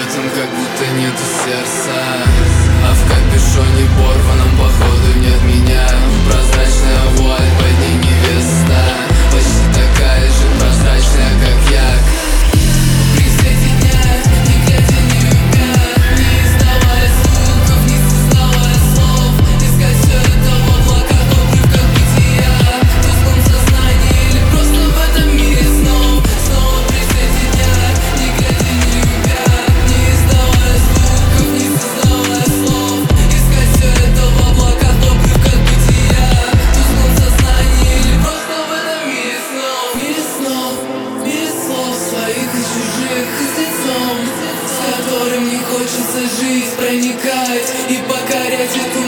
этом как будто нету сердца. А в капюшоне порваном походу нет меня. Прозрачная вуаль, под ней невеста, почти такая же прозрачная, как я. При свете дня, не глядя, не любя, не издавая звуков, не сознавая слов, искать все это в облаках, в обрывках бытия, в тусклом сознании или просто в этом мире снов. Снова при свете дня, не глядя, не любя, не издавая звуков, не сознавая слов, искать все это в облаках, в обрывках бытия, в тусклом сознании или просто в этом мире снов. Мире снов, мире слов своих и чужих, и с лицом, с которым не хочется жить, проникать и покорять эту